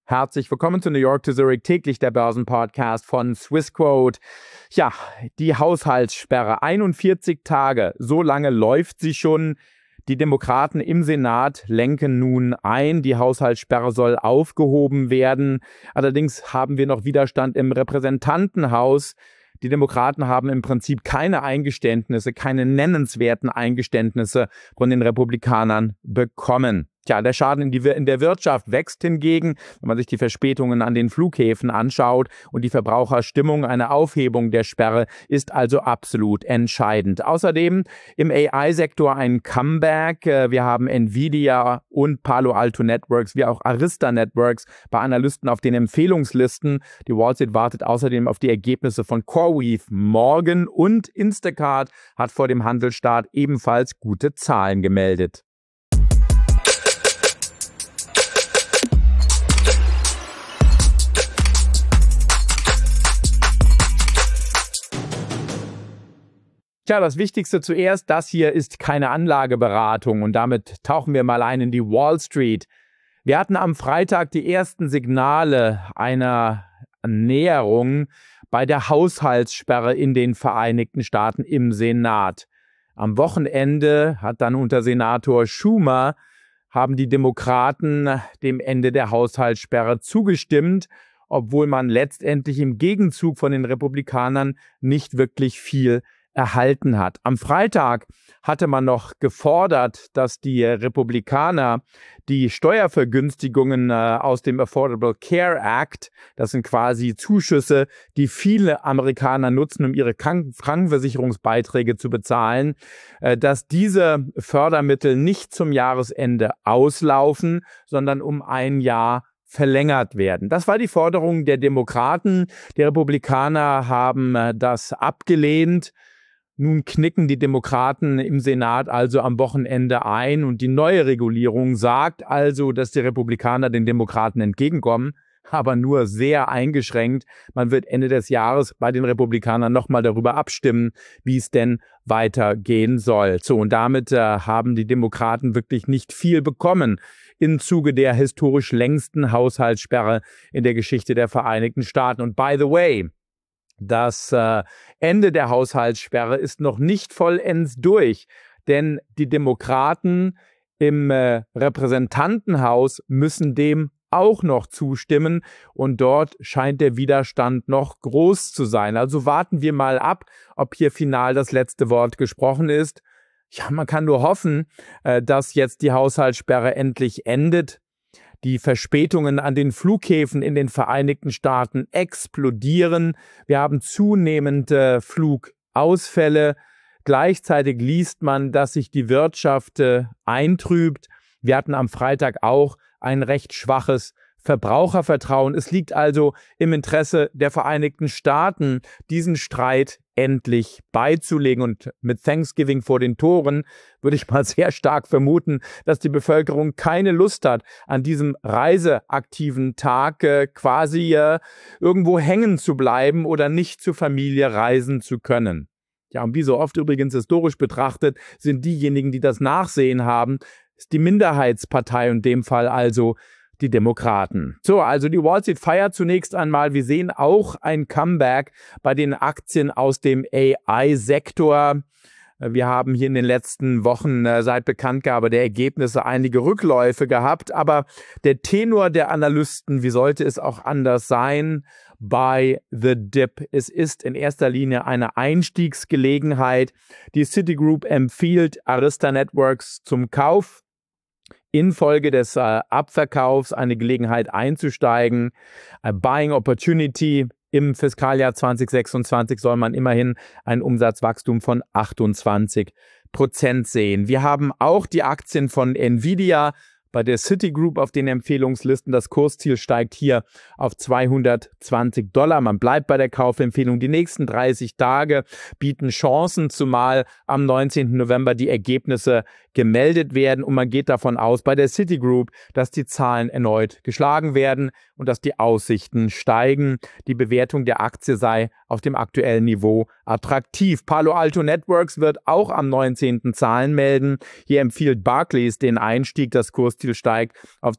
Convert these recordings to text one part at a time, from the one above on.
Herzlich willkommen zu New York to Zurich, täglich der Börsenpodcast von Swissquote. Ja, die Haushaltssperre, 41 Tage, so lange läuft sie schon. Die Demokraten im Senat lenken nun ein. Die Haushaltssperre soll aufgehoben werden. Allerdings haben wir noch Widerstand im Repräsentantenhaus. Die Demokraten haben im Prinzip keine Eingeständnisse, keine nennenswerten Eingeständnisse von den Republikanern bekommen. Tja, der Schaden in der Wirtschaft wächst hingegen, wenn man sich die Verspätungen an den Flughäfen anschaut und die Verbraucherstimmung. Eine Aufhebung der Sperre ist also absolut entscheidend. Außerdem im AI-Sektor ein Comeback. Wir haben Nvidia und Palo Alto Networks wie auch Arista Networks bei Analysten auf den Empfehlungslisten. Die Wall Street wartet außerdem auf die Ergebnisse von CoreWeave morgen und Instacart hat vor dem Handelsstart ebenfalls gute Zahlen gemeldet. Tja, das Wichtigste zuerst, das hier ist keine Anlageberatung und damit tauchen wir mal ein in die Wall Street. Wir hatten am Freitag die ersten Signale einer Näherung bei der Haushaltssperre in den Vereinigten Staaten im Senat. Am Wochenende hat dann unter Senator Schumer haben die Demokraten dem Ende der Haushaltssperre zugestimmt, obwohl man letztendlich im Gegenzug von den Republikanern nicht wirklich viel erhalten hat. Am Freitag hatte man noch gefordert, dass die Republikaner die Steuervergünstigungen aus dem Affordable Care Act, das sind quasi Zuschüsse, die viele Amerikaner nutzen, um ihre Krankenversicherungsbeiträge zu bezahlen, dass diese Fördermittel nicht zum Jahresende auslaufen, sondern um ein Jahr verlängert werden. Das war die Forderung der Demokraten. Die Republikaner haben das abgelehnt. Nun knicken die Demokraten im Senat also am Wochenende ein und die neue Regulierung sagt also, dass die Republikaner den Demokraten entgegenkommen, aber nur sehr eingeschränkt. Man wird Ende des Jahres bei den Republikanern nochmal darüber abstimmen, wie es denn weitergehen soll. So, und damit haben die Demokraten wirklich nicht viel bekommen im Zuge der historisch längsten Haushaltssperre in der Geschichte der Vereinigten Staaten. Und by the way, das Ende der Haushaltssperre ist noch nicht vollends durch, denn die Demokraten im Repräsentantenhaus müssen dem auch noch zustimmen und dort scheint der Widerstand noch groß zu sein. Also warten wir mal ab, ob hier final das letzte Wort gesprochen ist. Ja, man kann nur hoffen, dass jetzt die Haushaltssperre endlich endet. Die Verspätungen an den Flughäfen in den Vereinigten Staaten explodieren. Wir haben zunehmende Flugausfälle. Gleichzeitig liest man, dass sich die Wirtschaft eintrübt. Wir hatten am Freitag auch ein recht schwaches Verbrauchervertrauen. Es liegt also im Interesse der Vereinigten Staaten, diesen Streit endlich beizulegen. Und mit Thanksgiving vor den Toren würde ich mal sehr stark vermuten, dass die Bevölkerung keine Lust hat, an diesem reiseaktiven Tag quasi irgendwo hängen zu bleiben oder nicht zur Familie reisen zu können. Ja, und wie so oft übrigens historisch betrachtet, sind diejenigen, die das Nachsehen haben, ist die Minderheitspartei, in dem Fall also die Demokraten. So, also die Wall Street feiert zunächst einmal. Wir sehen auch ein Comeback bei den Aktien aus dem AI-Sektor. Wir haben hier in den letzten Wochen seit Bekanntgabe der Ergebnisse einige Rückläufe gehabt, aber der Tenor der Analysten, wie sollte es auch anders sein, bei The Dip. Es ist in erster Linie eine Einstiegsgelegenheit. Die Citigroup empfiehlt Arista Networks zum Kauf. Infolge des Abverkaufs eine Gelegenheit einzusteigen. A Buying Opportunity. Im Fiskaljahr 2026 soll man immerhin ein Umsatzwachstum von 28% sehen. Wir haben auch die Aktien von Nvidia bei der Citigroup auf den Empfehlungslisten. Das Kursziel steigt hier auf $220. Man bleibt bei der Kaufempfehlung. Die nächsten 30 Tage bieten Chancen, zumal am 19. November die Ergebnisse gemeldet werden. Und man geht davon aus, bei der Citigroup, dass die Zahlen erneut geschlagen werden und dass die Aussichten steigen. Die Bewertung der Aktie sei auf dem aktuellen Niveau attraktiv. Palo Alto Networks wird auch am 19. Zahlen melden. Hier empfiehlt Barclays den Einstieg. Das Kursziel Kursziel steigt auf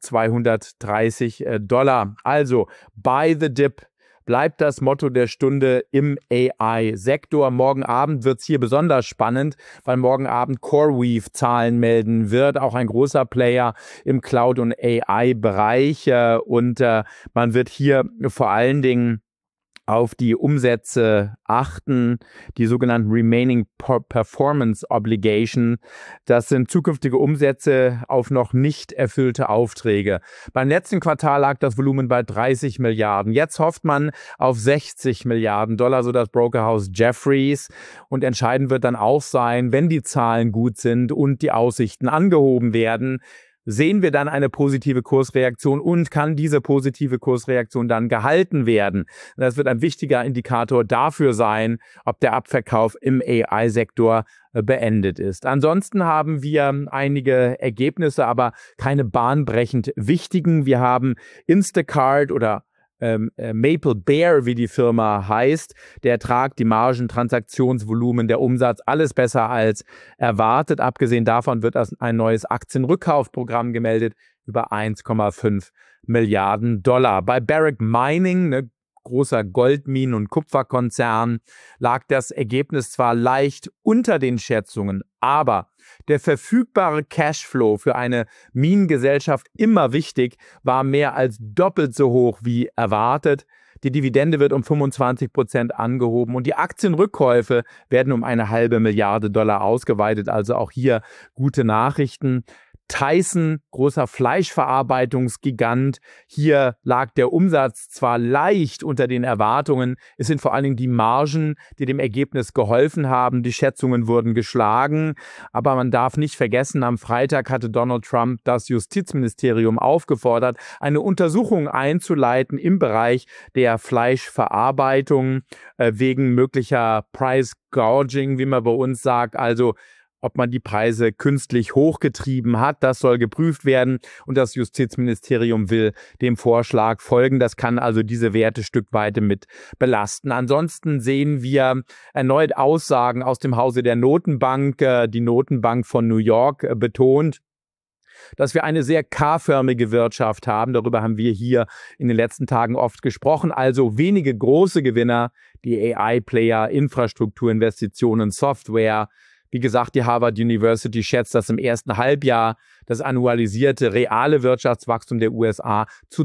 $230. Also, buy the dip bleibt das Motto der Stunde im AI-Sektor. Morgen Abend wird es hier besonders spannend, weil morgen Abend CoreWeave Zahlen melden wird, auch ein großer Player im Cloud- und AI-Bereich. Und man wird hier vor allen Dingen auf die Umsätze achten, die sogenannten Remaining Performance Obligation. Das sind zukünftige Umsätze auf noch nicht erfüllte Aufträge. Beim letzten Quartal lag das Volumen bei 30 Milliarden. Jetzt hofft man auf 60 Milliarden Dollar, so das Brokerhaus Jefferies. Und entscheidend wird dann auch sein, wenn die Zahlen gut sind und die Aussichten angehoben werden, sehen wir dann eine positive Kursreaktion und kann diese positive Kursreaktion dann gehalten werden. Das wird ein wichtiger Indikator dafür sein, ob der Abverkauf im AI-Sektor beendet ist. Ansonsten haben wir einige Ergebnisse, aber keine bahnbrechend wichtigen. Wir haben Instacart oder Maple Bear, wie die Firma heißt, der Ertrag, die Margen, Transaktionsvolumen, der Umsatz, alles besser als erwartet. Abgesehen davon wird ein neues Aktienrückkaufprogramm gemeldet über 1,5 Milliarden Dollar. Bei Barrick Mining, ne, großer Goldminen- und Kupferkonzern, lag das Ergebnis zwar leicht unter den Schätzungen, aber der verfügbare Cashflow für eine Minengesellschaft, immer wichtig, war mehr als doppelt so hoch wie erwartet. Die Dividende wird um 25% angehoben und die Aktienrückkäufe werden um $0,5 Milliarden ausgeweitet. Also auch hier gute Nachrichten. Tyson, großer Fleischverarbeitungsgigant. Hier lag der Umsatz zwar leicht unter den Erwartungen, es sind vor allen Dingen die Margen, die dem Ergebnis geholfen haben. Die Schätzungen wurden geschlagen, aber man darf nicht vergessen, am Freitag hatte Donald Trump das Justizministerium aufgefordert, eine Untersuchung einzuleiten im Bereich der Fleischverarbeitung wegen möglicher Price Gouging, wie man bei uns sagt, also ob man die Preise künstlich hochgetrieben hat. Das soll geprüft werden und das Justizministerium will dem Vorschlag folgen. Das kann also diese Werte stückweise mit belasten. Ansonsten sehen wir erneut Aussagen aus dem Hause der Notenbank. Die Notenbank von New York betont, dass wir eine sehr K-förmige Wirtschaft haben. Darüber haben wir hier in den letzten Tagen oft gesprochen. Also wenige große Gewinner, die AI-Player, Infrastrukturinvestitionen, Software. Wie gesagt, die Harvard University schätzt, dass im ersten Halbjahr das annualisierte reale Wirtschaftswachstum der USA zu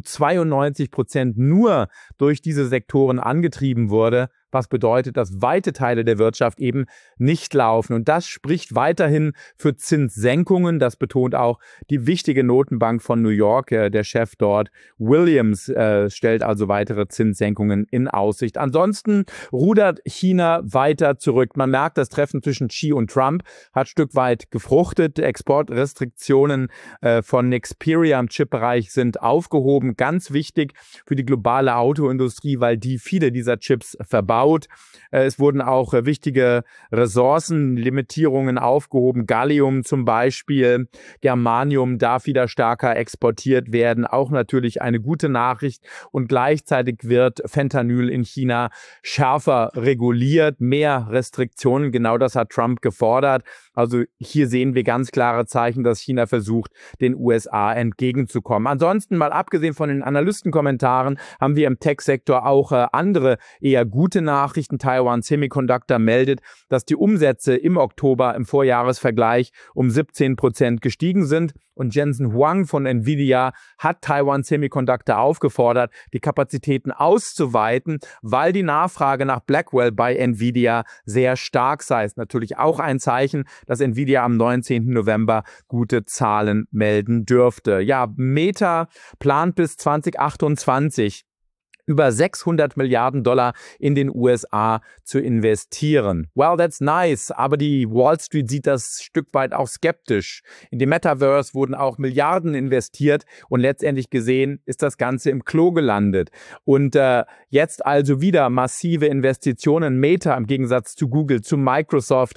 92% nur durch diese Sektoren angetrieben wurde, was bedeutet, dass weite Teile der Wirtschaft eben nicht laufen. Und das spricht weiterhin für Zinssenkungen. Das betont auch die wichtige Notenbank von New York. Der Chef dort, Williams, stellt also weitere Zinssenkungen in Aussicht. Ansonsten rudert China weiter zurück. Man merkt, das Treffen zwischen Xi und Trump hat ein Stück weit gefruchtet. Exportrestriktionen von Nexperia im Chipbereich sind aufgehoben. Ganz wichtig für die globale Autoindustrie, weil die viele dieser Chips verbaut. Es wurden auch wichtige Ressourcenlimitierungen aufgehoben. Gallium zum Beispiel, Germanium darf wieder stärker exportiert werden. Auch natürlich eine gute Nachricht. Und gleichzeitig wird Fentanyl in China schärfer reguliert, mehr Restriktionen. Genau das hat Trump gefordert. Also hier sehen wir ganz klare Zeichen, dass China versucht, den USA entgegenzukommen. Ansonsten, mal abgesehen von den Analystenkommentaren, haben wir im Tech-Sektor auch andere eher gute Nachrichten. Taiwan Semiconductor meldet, dass die Umsätze im Oktober im Vorjahresvergleich um 17% gestiegen sind. Und Jensen Huang von Nvidia hat Taiwan Semiconductor aufgefordert, die Kapazitäten auszuweiten, weil die Nachfrage nach Blackwell bei Nvidia sehr stark sei. Ist natürlich auch ein Zeichen, dass Nvidia am 19. November gute Zahlen melden dürfte. Ja, Meta plant bis 2028 über 600 Milliarden Dollar in den USA zu investieren. Well, that's nice, aber die Wall Street sieht das Stück weit auch skeptisch. In dem Metaverse wurden auch Milliarden investiert und letztendlich gesehen ist das Ganze im Klo gelandet. Und jetzt also wieder massive Investitionen. Meta im Gegensatz zu Google, zu Microsoft,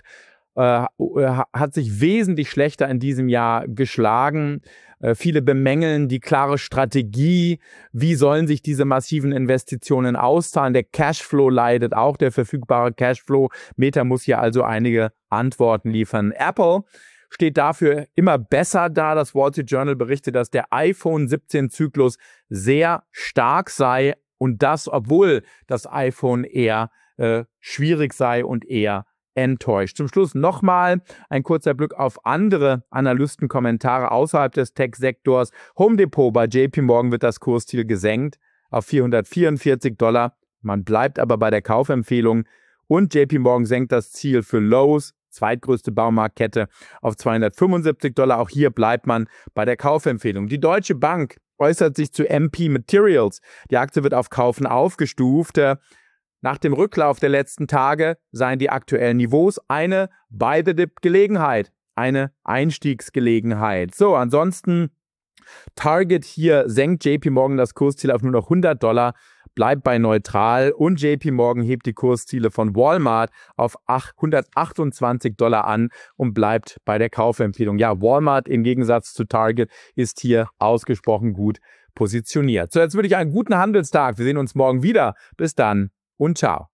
hat sich wesentlich schlechter in diesem Jahr geschlagen. Viele bemängeln die klare Strategie. Wie sollen sich diese massiven Investitionen auszahlen? Der Cashflow leidet auch, der verfügbare Cashflow. Meta muss hier also einige Antworten liefern. Apple steht dafür immer besser da. Das Wall Street Journal berichtet, dass der iPhone 17 Zyklus sehr stark sei und das, obwohl das iPhone eher schwierig sei und eher enttäuscht. Zum Schluss nochmal ein kurzer Blick auf andere Analystenkommentare außerhalb des Tech-Sektors. Home Depot bei JP Morgan wird das Kursziel gesenkt auf $444. Man bleibt aber bei der Kaufempfehlung und JP Morgan senkt das Ziel für Lowe's, zweitgrößte Baumarktkette, auf $275. Auch hier bleibt man bei der Kaufempfehlung. Die Deutsche Bank äußert sich zu MP Materials. Die Aktie wird auf Kaufen aufgestuft. Nach dem Rücklauf der letzten Tage seien die aktuellen Niveaus eine Buy-the-Dip-Gelegenheit, eine Einstiegsgelegenheit. So, ansonsten Target hier senkt JP Morgan das Kursziel auf nur noch $100, bleibt bei neutral und JP Morgan hebt die Kursziele von Walmart auf $128 an und bleibt bei der Kaufempfehlung. Ja, Walmart im Gegensatz zu Target ist hier ausgesprochen gut positioniert. So, jetzt würde ich einen guten Handelstag. Wir sehen uns morgen wieder. Bis dann und ciao.